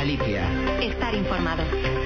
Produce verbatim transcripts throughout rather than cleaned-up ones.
Galicia. Estar informado.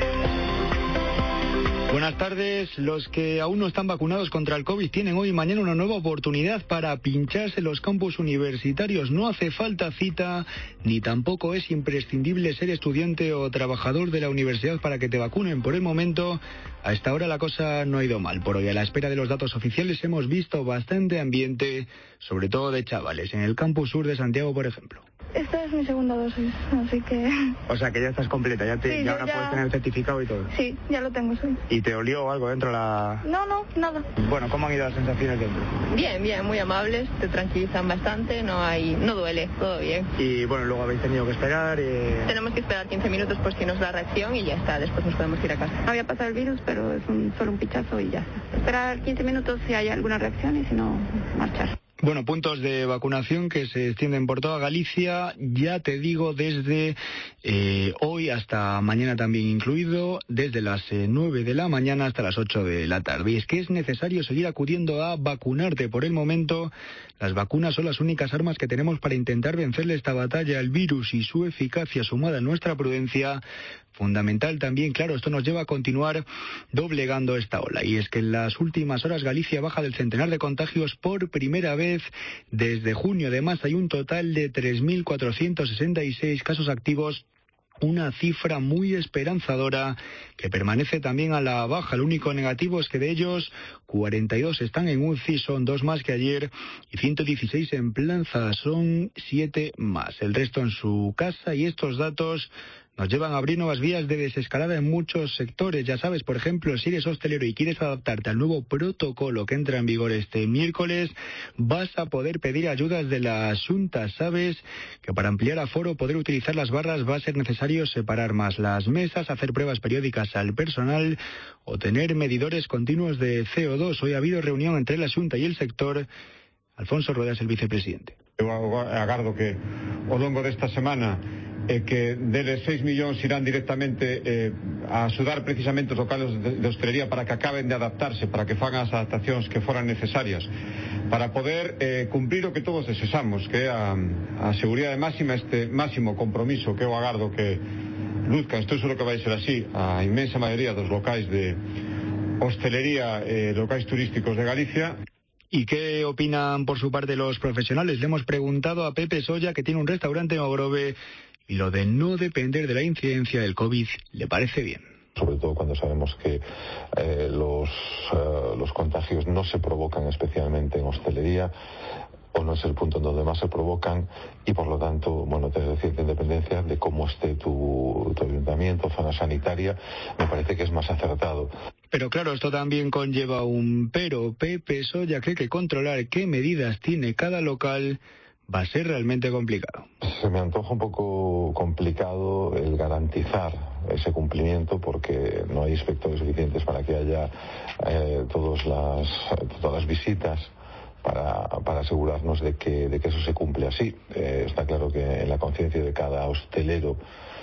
Buenas tardes. Los que aún no están vacunados contra el COVID tienen hoy y mañana una nueva oportunidad para pincharse en los campus universitarios. No hace falta cita, ni tampoco es imprescindible ser estudiante o trabajador de la universidad para que te vacunen. Por el momento, a esta hora la cosa no ha ido mal. Por hoy, a la espera de los datos oficiales, hemos visto bastante ambiente, sobre todo de chavales, en el campus sur de Santiago, por ejemplo. Esta es mi segunda dosis, así que... O sea, que ya estás completa, ya, te, sí, ya ahora ya... puedes tener el certificado y todo. Sí, ya lo tengo, sí. ¿Y te olió algo dentro de la...? No, no, nada. Bueno, ¿cómo han ido las sensaciones dentro? Bien, bien, muy amables, te tranquilizan bastante, no hay, no duele, todo bien. Y bueno, luego habéis tenido que esperar y... Tenemos que esperar quince minutos por si nos da reacción y ya está, después nos podemos ir a casa. Había pasado el virus, pero es un, solo un pichazo y ya está. Esperar quince minutos si hay alguna reacción y si no, marchar. Bueno, puntos de vacunación que se extienden por toda Galicia, ya te digo, desde eh, hoy hasta mañana también incluido, desde las eh, nueve de la mañana hasta las ocho de la tarde. Y es que es necesario seguir acudiendo a vacunarte. Por el momento, las vacunas son las únicas armas que tenemos para intentar vencerle esta batalla al virus, y su eficacia sumada a nuestra prudencia, fundamental también. Claro, esto nos lleva a continuar doblegando esta ola. Y es que en las últimas horas Galicia baja del centenar de contagios por primera vez desde junio. Además, hay un total de tres mil cuatrocientos sesenta y seis casos activos, una cifra muy esperanzadora que permanece también a la baja. Lo único negativo es que de ellos cuarenta y dos están en U C I, son dos más que ayer, y ciento dieciséis en Planza, son siete más. El resto en su casa, y estos datos nos llevan a abrir nuevas vías de desescalada en muchos sectores. Ya sabes, por ejemplo, si eres hostelero y quieres adaptarte al nuevo protocolo que entra en vigor este miércoles, vas a poder pedir ayudas de la Xunta. Sabes que para ampliar aforo, poder utilizar las barras, va a ser necesario separar más las mesas, hacer pruebas periódicas al personal o tener medidores continuos de C O dos. Hoy ha habido reunión entre la Xunta y el sector. Alfonso Rueda es el vicepresidente. Eu agardo que ao longo desta semana eh, que deles seis millóns irán directamente eh, a axudar precisamente os locales de, de hostelería para que acaben de adaptarse, para que fagan as adaptacións que foran necesarias, para poder eh, cumprir o que todos desexamos, que é a, a seguridade máxima, este máximo compromiso que eu agardo que luzcan. Estou seguro que vai ser así a inmensa maioría dos locais de hostelería, eh, locais turísticos de Galicia. ¿Y qué opinan por su parte los profesionales? Le hemos preguntado a Pepe Solla, que tiene un restaurante en Ogrove, y lo de no depender de la incidencia del COVID le parece bien. Sobre todo cuando sabemos que eh, los, uh, los contagios no se provocan especialmente en hostelería, o no es el punto en donde más se provocan, y por lo tanto, bueno, tener cierta independencia de cómo esté tu, tu ayuntamiento, zona sanitaria, me parece que es más acertado. Pero claro, esto también conlleva un pero. Pepe Solla cree que controlar qué medidas tiene cada local va a ser realmente complicado. Se me antoja un poco complicado el garantizar ese cumplimiento, porque no hay inspectores suficientes para que haya eh, todos las, todas las visitas para, para asegurarnos de que, de que eso se cumple así. Eh, está claro que en la conciencia de cada hostelero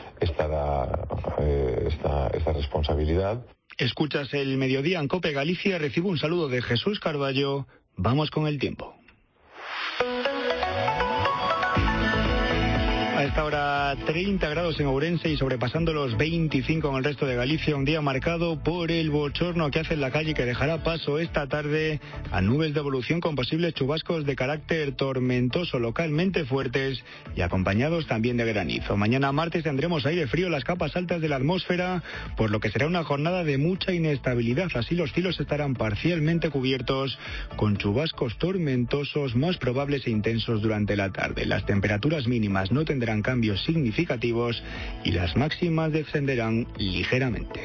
estará eh, esta, esta responsabilidad. Escuchas el Mediodía en COPE Galicia. Recibo un saludo de Jesús Carballo. Vamos con el tiempo. A esta hora treinta grados en Ourense y sobrepasando los veinticinco en el resto de Galicia. Un día marcado por el bochorno que hace en la calle, que dejará paso esta tarde a nubes de evolución con posibles chubascos de carácter tormentoso, localmente fuertes y acompañados también de granizo. Mañana martes tendremos aire frío en las capas altas de la atmósfera, por lo que será una jornada de mucha inestabilidad. Así los cielos estarán parcialmente cubiertos con chubascos tormentosos más probables e intensos durante la tarde. Las temperaturas mínimas no tendrán cambios significativos y las máximas descenderán ligeramente.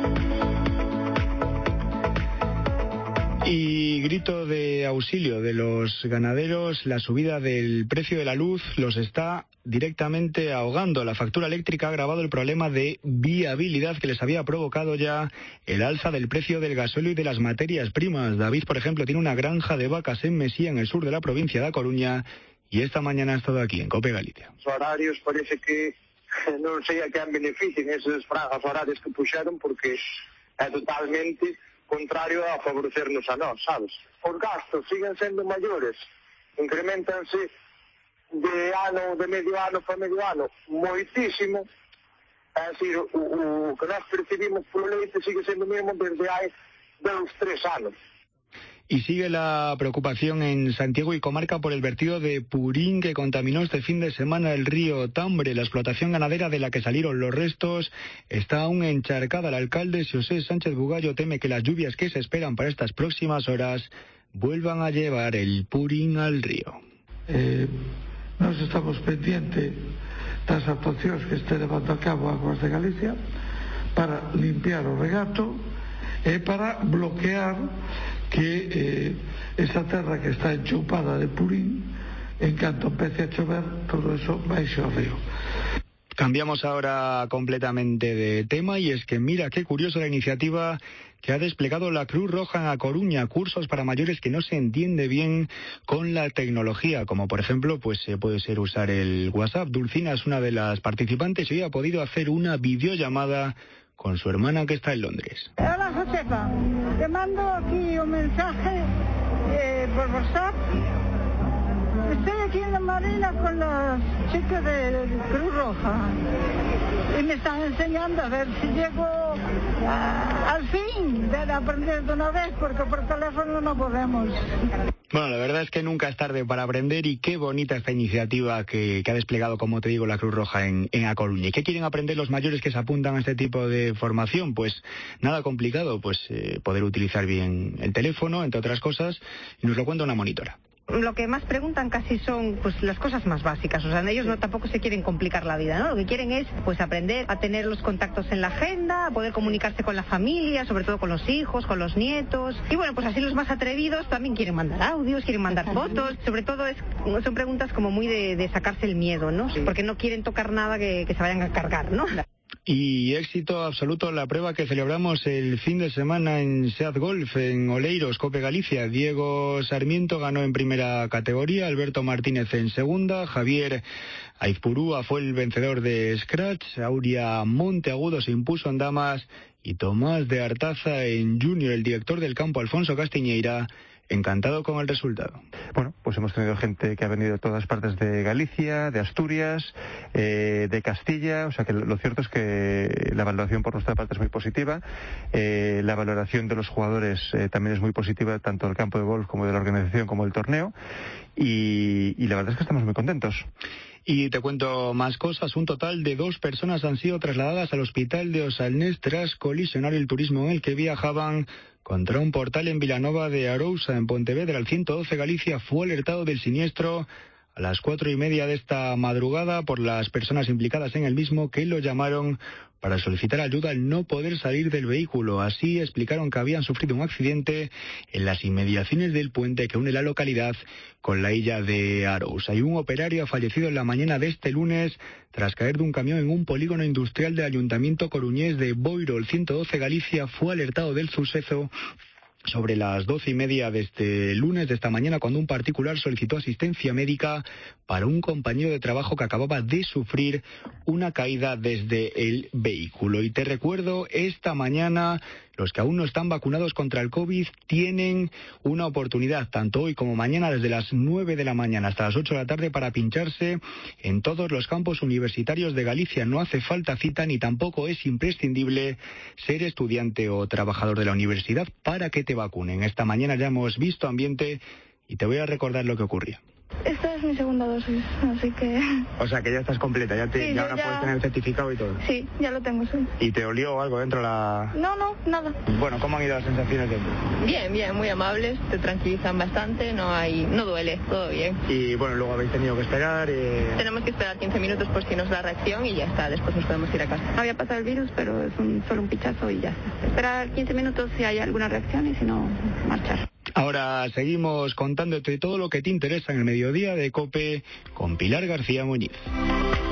Y grito de auxilio de los ganaderos: la subida del precio de la luz los está directamente ahogando. La factura eléctrica ha agravado el problema de viabilidad que les había provocado ya el alza del precio del gasóleo y de las materias primas. David, por ejemplo, tiene una granja de vacas en Mesía, en el sur de la provincia de A Coruña, y esta mañana ha estado aquí en COPE Galicia. Os horarios parece que non sei a quen beneficien eses franjas horarios que puxeron, porque é totalmente contrario a favorecernos a nós, sabes? Os gastos siguen sendo maiores, incrementanse de ano, de medio ano para medio ano, moitísimo, É dicir, o, o que nós percibimos polo leite sigue sendo o mesmo desde hai dos tres anos. Y sigue la preocupación en Santiago y comarca por el vertido de purín que contaminó este fin de semana el río Tambre. La explotación ganadera de la que salieron los restos está aún encharcada. El alcalde José Sánchez Bugallo teme que las lluvias que se esperan para estas próximas horas vuelvan a llevar el purín al río. Eh, nos estamos pendientes das actuacións que este levando a cabo Aguas de Galicia para limpiar o regato e para bloquear que eh, esa terra que está enchoupada de purín, en canto empece a chover, todo eso baixe ao río. Cambiamos ahora completamente de tema y es que mira qué curiosa la iniciativa que ha desplegado la Cruz Roja en A Coruña, cursos para mayores que no se entiende bien con la tecnología, como por ejemplo pues eh, puede ser usar el WhatsApp. Dulcina es una de las participantes y hoy ha podido hacer una videollamada con su hermana que está en Londres. Hola Josefa, te mando aquí un mensaje eh, por WhatsApp. Estoy aquí en la marina con los chicos de Cruz Roja y me están enseñando a ver si llego a, al fin de aprender de una vez, porque por teléfono no podemos. Bueno, la verdad es que nunca es tarde para aprender y qué bonita esta iniciativa que, que ha desplegado, como te digo, la Cruz Roja en, en A Coruña. ¿Y qué quieren aprender los mayores que se apuntan a este tipo de formación? Pues nada complicado, pues eh, poder utilizar bien el teléfono, entre otras cosas, y nos lo cuenta una monitora. Lo que más preguntan casi son pues las cosas más básicas, o sea, ellos no tampoco se quieren complicar la vida, ¿no? Lo que quieren es pues aprender a tener los contactos en la agenda, a poder comunicarse con la familia, sobre todo con los hijos, con los nietos, y bueno, pues así los más atrevidos también quieren mandar audios, quieren mandar fotos, sobre todo es, son preguntas como muy de, de sacarse el miedo, ¿no? Porque no quieren tocar nada que, que se vayan a cargar, ¿no? Y éxito absoluto la prueba que celebramos el fin de semana en Seat Golf, en Oleiros, Cope Galicia. Diego Sarmiento ganó en primera categoría, Alberto Martínez en segunda, Javier Aizpurúa fue el vencedor de Scratch, Auria Monteagudo se impuso en damas y Tomás de Artaza en junior. El director del campo, Alfonso Castiñeira, encantado con el resultado. Bueno, pues hemos tenido gente que ha venido de todas partes de Galicia, de Asturias, eh, de Castilla, o sea que lo cierto es que la valoración por nuestra parte es muy positiva, eh, la valoración de los jugadores eh, también es muy positiva, tanto del campo de golf como de la organización como del torneo, y, y la verdad es que estamos muy contentos. Y te cuento más cosas. Un total de dos personas han sido trasladadas al hospital de Osalnés tras colisionar el turismo en el que viajaban contra un portal en Vilanova de Arousa, en Pontevedra. El ciento doce Galicia fue alertado del siniestro a las cuatro y media de esta madrugada por las personas implicadas en el mismo, que lo llamaron para solicitar ayuda al no poder salir del vehículo. Así explicaron que habían sufrido un accidente en las inmediaciones del puente que une la localidad con la illa de Arousa. Y un operario ha fallecido en la mañana de este lunes tras caer de un camión en un polígono industrial del Ayuntamiento coruñés de Boiro. El ciento doce Galicia fue alertado del suceso sobre las doce y media de este lunes, de esta mañana, cuando un particular solicitó asistencia médica para un compañero de trabajo que acababa de sufrir una caída desde el vehículo. Y te recuerdo, esta mañana los que aún no están vacunados contra el COVID tienen una oportunidad, tanto hoy como mañana, desde las nueve de la mañana hasta las ocho de la tarde, para pincharse en todos los campus universitarios de Galicia. No hace falta cita ni tampoco es imprescindible ser estudiante o trabajador de la universidad para que te vacunen. Esta mañana ya hemos visto ambiente y te voy a recordar lo que ocurría. Esta es mi segunda dosis, así que... O sea, que ya estás completa, ya, te, sí, ya ahora ya... puedes tener el certificado y todo. Sí, ya lo tengo, sí. ¿Y te olió algo dentro la...? No, no, nada. Bueno, ¿cómo han ido las sensaciones dentro? Bien, bien, muy amables, te tranquilizan bastante, no hay, no duele, todo bien. Y bueno, luego habéis tenido que esperar... Eh... Tenemos que esperar quince minutos por si nos da reacción y ya está, después nos podemos ir a casa. Había pasado el virus, pero es un, solo un pichazo y ya está. Esperar quince minutos si hay alguna reacción y si no, marchar. Ahora seguimos contándote todo lo que te interesa en el mediodía de COPE con Pilar García Muñiz.